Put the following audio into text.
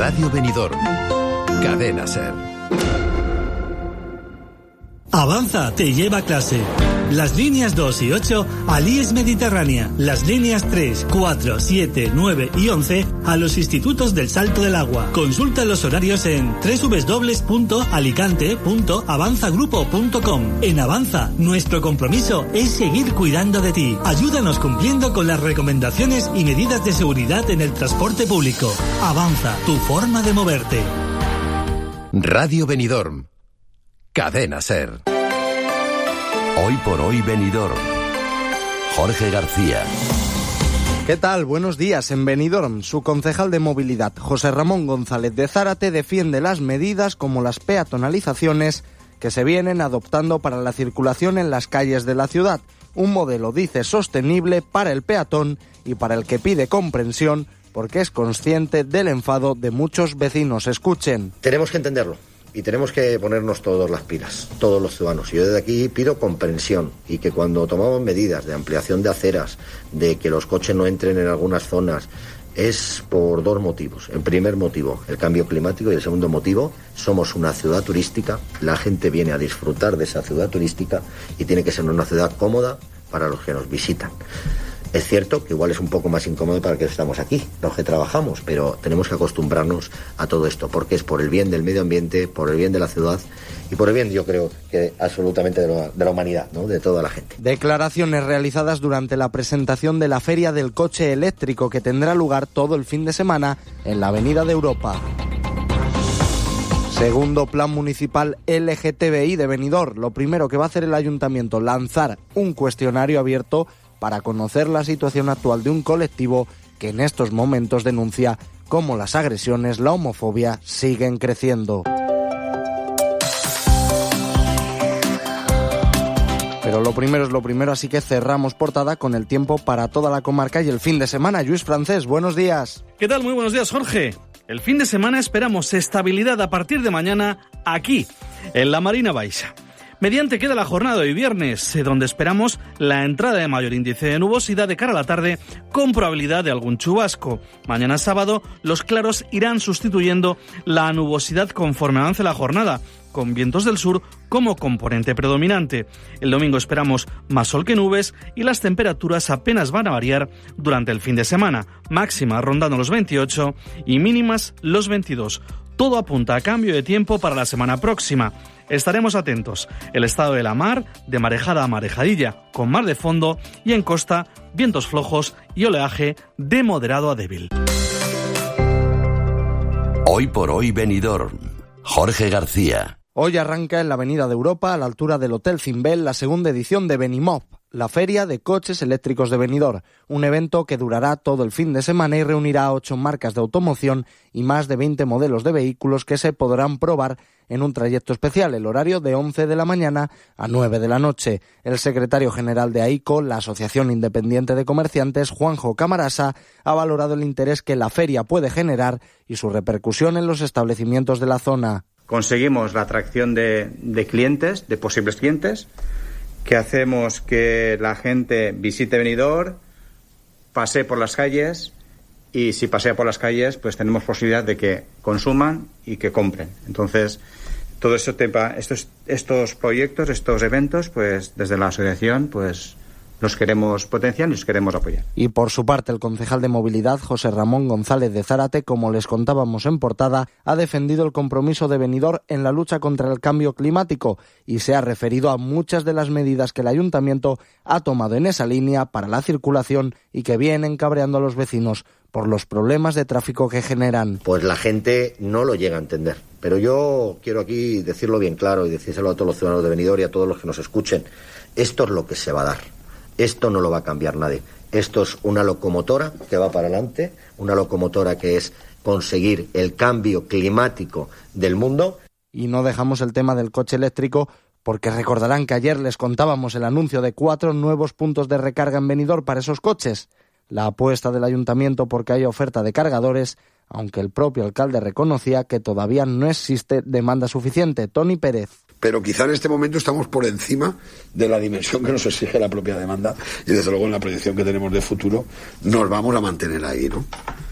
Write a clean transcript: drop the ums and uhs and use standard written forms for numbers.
Radio Benidorm. Cadena SER. Avanza te lleva a clase. Las líneas 2 y 8 al IES Mediterránea. Las líneas 3, 4, 7, 9 y 11 a los institutos del Salto del Agua. Consulta los horarios en www.alicante.avanzagrupo.com. En Avanza, nuestro compromiso es seguir cuidando de ti. Ayúdanos cumpliendo con las recomendaciones y medidas de seguridad en el transporte público. Avanza, tu forma de moverte. Radio Benidorm. Cadena SER. Hoy por hoy Benidorm. Jorge García. ¿Qué tal? Buenos días. En Benidorm, su concejal de movilidad, José Ramón González de Zárate, defiende las medidas como las peatonalizaciones que se vienen adoptando para la circulación en las calles de la ciudad. Un modelo, dice, sostenible para el peatón y para el que pide comprensión porque es consciente del enfado de muchos vecinos. Escuchen. Tenemos que entenderlo. Y tenemos que ponernos todos las pilas, todos los ciudadanos. Yo desde aquí pido comprensión y que cuando tomamos medidas de ampliación de aceras, de que los coches no entren en algunas zonas, es por dos motivos. El primer motivo, el cambio climático, y el segundo motivo, somos una ciudad turística, la gente viene a disfrutar de esa ciudad turística y tiene que ser una ciudad cómoda para los que nos visitan. Es cierto que igual es un poco más incómodo para que estamos aquí, los que trabajamos, pero tenemos que acostumbrarnos a todo esto, porque es por el bien del medio ambiente, por el bien de la ciudad y por el bien, yo creo, que absolutamente de la humanidad, ¿no? De toda la gente. Declaraciones realizadas durante la presentación de la Feria del Coche Eléctrico, que tendrá lugar todo el fin de semana en la Avenida de Europa. Segundo plan municipal LGTBI de Benidorm. Lo primero que va a hacer el ayuntamiento, lanzar un cuestionario abierto para conocer la situación actual de un colectivo que en estos momentos denuncia cómo las agresiones, la homofobia siguen creciendo. Pero lo primero es lo primero, así que cerramos portada con el tiempo para toda la comarca y el fin de semana. Luis Francés, buenos días. ¿Qué tal? Muy buenos días, Jorge. El fin de semana esperamos estabilidad a partir de mañana aquí, en la Marina Baixa. Mediante queda la jornada de hoy viernes, donde esperamos la entrada de mayor índice de nubosidad de cara a la tarde con probabilidad de algún chubasco. Mañana sábado los claros irán sustituyendo la nubosidad conforme avance la jornada, con vientos del sur como componente predominante. El domingo esperamos más sol que nubes y las temperaturas apenas van a variar durante el fin de semana, máximas rondando los 28 y mínimas los 22. Todo apunta a cambio de tiempo para la semana próxima. Estaremos atentos. El estado de la mar, de marejada a marejadilla, con mar de fondo y en costa, vientos flojos y oleaje de moderado a débil. Hoy por hoy Benidorm. Jorge García. Hoy arranca en la Avenida de Europa, a la altura del Hotel Cimbel, la segunda edición de Benimop, la Feria de Coches Eléctricos de Benidorm, un evento que durará todo el fin de semana y reunirá 8 marcas de automoción y más de 20 modelos de vehículos que se podrán probar en un trayecto especial, el horario de 11 de la mañana a 9 de la noche. El secretario general de AICO, la Asociación Independiente de Comerciantes, Juanjo Camarasa, ha valorado el interés que la feria puede generar y su repercusión en los establecimientos de la zona. Conseguimos la atracción de clientes, de posibles clientes, que hacemos que la gente visite Benidorm, pasee por las calles y si pasea por las calles pues tenemos posibilidad de que consuman y que compren. Entonces, todo eso estos proyectos, estos eventos, pues desde la asociación pues los queremos potenciar y los queremos apoyar. Y por su parte, el concejal de movilidad, José Ramón González de Zárate, como les contábamos en portada, ha defendido el compromiso de Benidorm en la lucha contra el cambio climático y se ha referido a muchas de las medidas que el ayuntamiento ha tomado en esa línea para la circulación y que vienen cabreando a los vecinos por los problemas de tráfico que generan. Pues la gente no lo llega a entender. Pero yo quiero aquí decirlo bien claro y decírselo a todos los ciudadanos de Benidorm y a todos los que nos escuchen. Esto es lo que se va a dar. Esto no lo va a cambiar nadie. Esto es una locomotora que va para adelante, una locomotora que es conseguir el cambio climático del mundo. Y no dejamos el tema del coche eléctrico porque recordarán que ayer les contábamos el anuncio de 4 nuevos puntos de recarga en Benidorm para esos coches. La apuesta del ayuntamiento porque haya oferta de cargadores, aunque el propio alcalde reconocía que todavía no existe demanda suficiente. Tony Pérez. Pero quizá en este momento estamos por encima de la dimensión que nos exige la propia demanda y desde luego en la proyección que tenemos de futuro nos vamos a mantener ahí, ¿no?